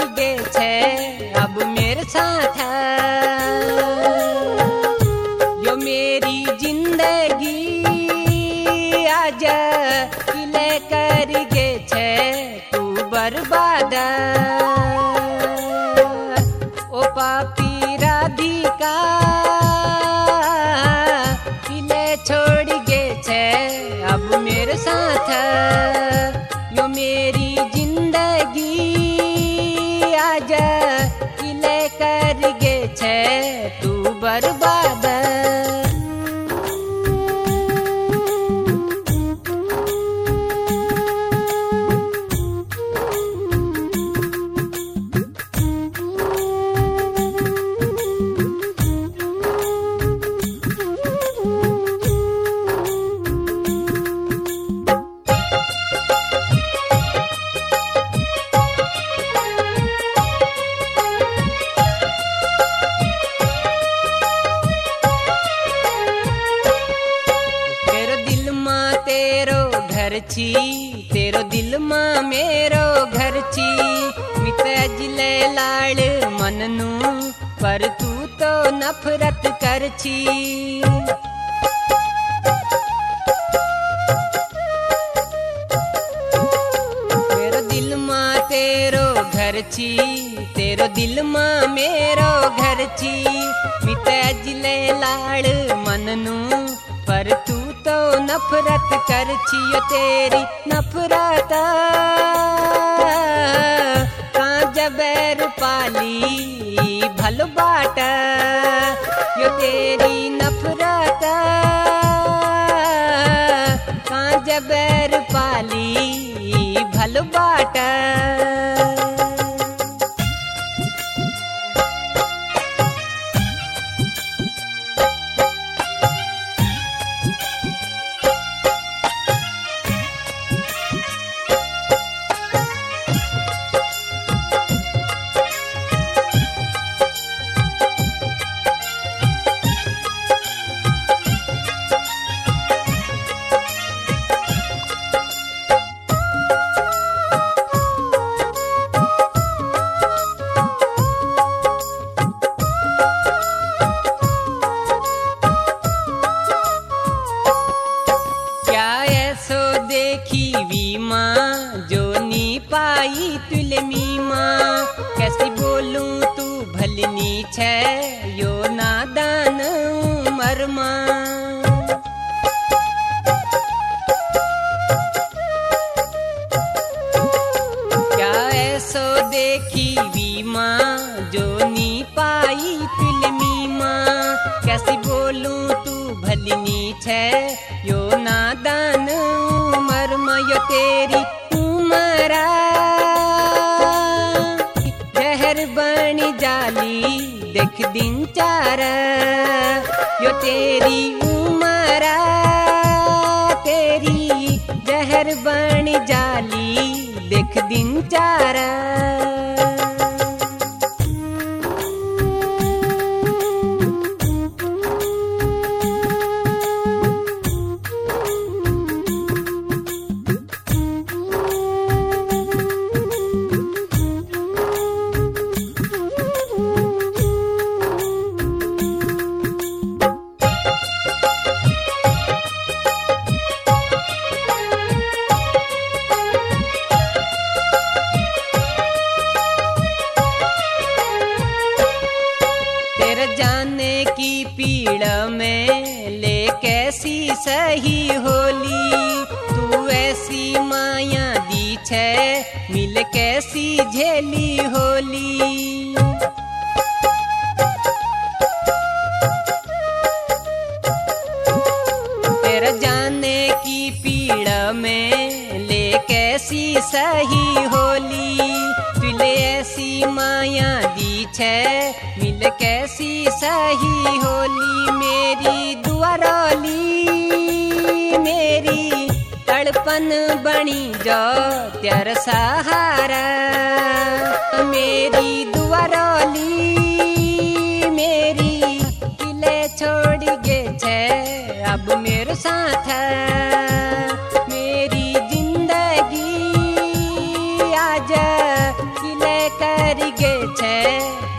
गे छे अब मेरे साथ। यो मेरी जिंदगी आज किले कर गे छे तू बर्बाद। ओ पापी राधिका किले छोड़ गे छे अब मेरे साथ। यो मेरी जिंदगी आज किले कर गे छे तू बर्बाद। तेरो दिल मां मेरो घर छी। मिटे जिले लाड़ मननू पर तू तो नफरत कर छी। तेरो दिल मां तेरो घर छी, तेरो दिल मां मेरो घर छी। मिटे जिले लाड़ मननू पर तू तो नफरत कर छियो। तेरी नफरत कांज बैर पाली भल बाट। यो तेरी नफरत कांज बैर पाली भल बाट। पाई तुले मीमा कैसी बोलूं तू भलनी छे यो नादान मरमा। क्या ऐसो देखी वीमा जो नी पाई तुले मीमा कैसी बोलूं तू भलनी छे यो नादान मरमा। यो तेरी उमरा जहर बनी जाली देख दिन चार। यो तेरी उमरा तेरी जहर बनी जाली देख दिन चार। पीड़ा में ले कैसी सही होली तू ऐसी माया दी छे मिल कैसी झेली होली। तेरा जाने की पीड़ा में ले कैसी सही होली तुले ऐसी माया दी छे मिल कैसी सही होली। मेरी दुआरोली मेरी तड़पन बनी जो तेरा सहारा। मेरी दुआरोली मेरी किले छोड़ गे छे अब मेरे साथ। मेरी जिंदगी आज किले कर કરી ગે છે